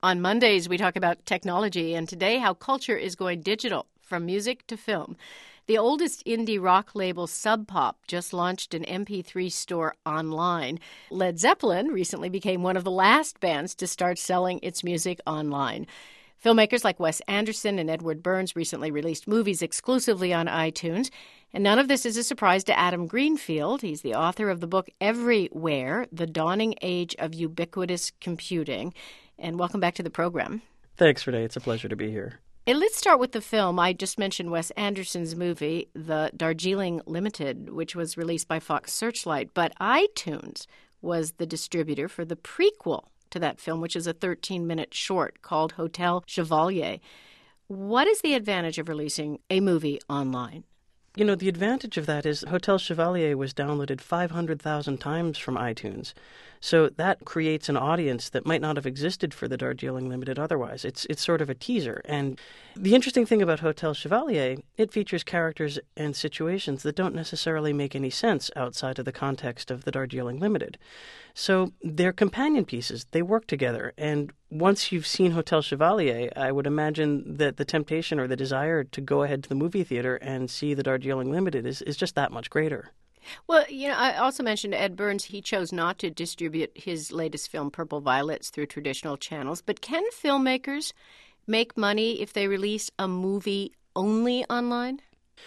On Mondays, we talk about technology, and today how culture is going digital, from music to film. The oldest indie rock label, Sub Pop, just launched an MP3 store online. Led Zeppelin recently became one of the last bands to start selling its music online. Filmmakers like Wes Anderson and Edward Burns recently released movies exclusively on iTunes. And none of this is a surprise to Adam Greenfield. He's the author of the book Everywhere, The Dawning Age of Ubiquitous Computing. And welcome back to the program. Thanks, Renee. It's a pleasure to be here. And let's start with the film. I just mentioned Wes Anderson's movie, The Darjeeling Limited, which was released by Fox Searchlight. But iTunes was the distributor for the prequel to that film, which is a 13-minute short called Hotel Chevalier. What is the advantage of releasing a movie online? You know, the advantage of that is Hotel Chevalier was downloaded 500,000 times from iTunes. So that creates an audience that might not have existed for the Darjeeling Limited otherwise. It's sort of a teaser. And the interesting thing about Hotel Chevalier, it features characters and situations that don't necessarily make any sense outside of the context of the Darjeeling Limited. So they're companion pieces. They work together. And once you've seen Hotel Chevalier, I would imagine that the temptation or the desire to go ahead to the movie theater and see the Darjeeling Limited is just that much greater. Well, you know, I also mentioned Ed Burns. He chose not to distribute his latest film, Purple Violets, through traditional channels. But can filmmakers make money if they release a movie only online?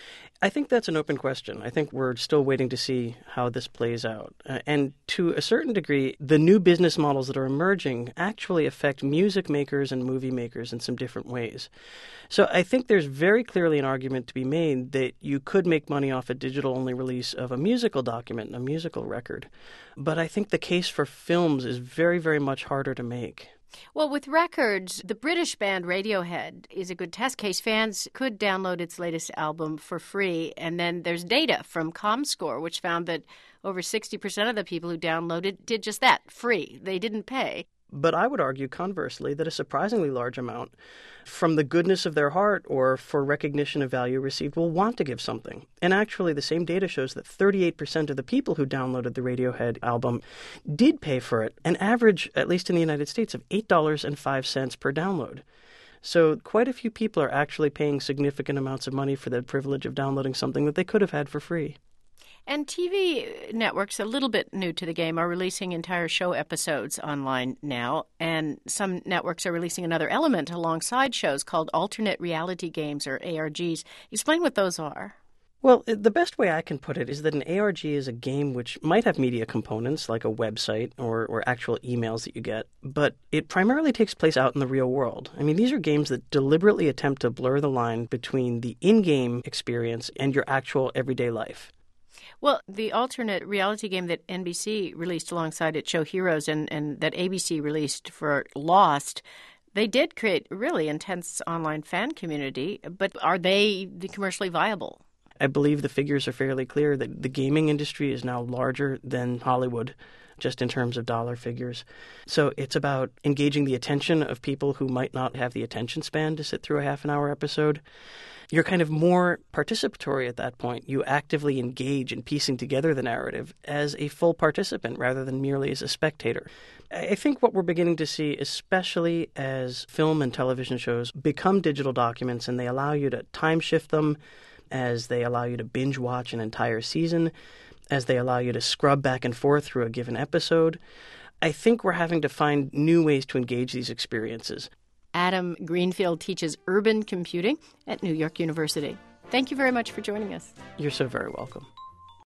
I think that's an open question. I think we're still waiting to see how this plays out. And to a certain degree, the new business models that are emerging actually affect music makers and movie makers in some different ways. So I think there's very clearly an argument to be made that you could make money off a digital-only release of a musical document, a musical record. But I think the case for films is very, very much harder to make. Well, with records, the British band Radiohead is a good test case. Fans could download its latest album for free. And then there's data from ComScore, which found that over 60% of the people who downloaded did just that, free. They didn't pay. But I would argue, conversely, that a surprisingly large amount, from the goodness of their heart or for recognition of value received, will want to give something. And actually, the same data shows that 38% of the people who downloaded the Radiohead album did pay for it, an average, at least in the United States, of $8.05 per download. So quite a few people are actually paying significant amounts of money for the privilege of downloading something that they could have had for free. And TV networks, a little bit new to the game, are releasing entire show episodes online now. And some networks are releasing another element alongside shows called alternate reality games, or ARGs. Explain what those are. Well, the best way I can put it is that an ARG is a game which might have media components like a website or actual emails that you get, but it primarily takes place out in the real world. I mean, these are games that deliberately attempt to blur the line between the in-game experience and your actual everyday life. Well, the alternate reality game that NBC released alongside its show Heroes and that ABC released for Lost, they did create a really intense online fan community, but are they commercially viable? I believe the figures are fairly clear that the gaming industry is now larger than Hollywood, just in terms of dollar figures. So it's about engaging the attention of people who might not have the attention span to sit through a half-an-hour episode. You're kind of more participatory at that point. You actively engage in piecing together the narrative as a full participant rather than merely as a spectator. I think what we're beginning to see, especially as film and television shows become digital documents and they allow you to time shift them, as they allow you to binge watch an entire season, as they allow you to scrub back and forth through a given episode, I think we're having to find new ways to engage these experiences. Adam Greenfield teaches urban computing at New York University. Thank you very much for joining us. You're so very welcome.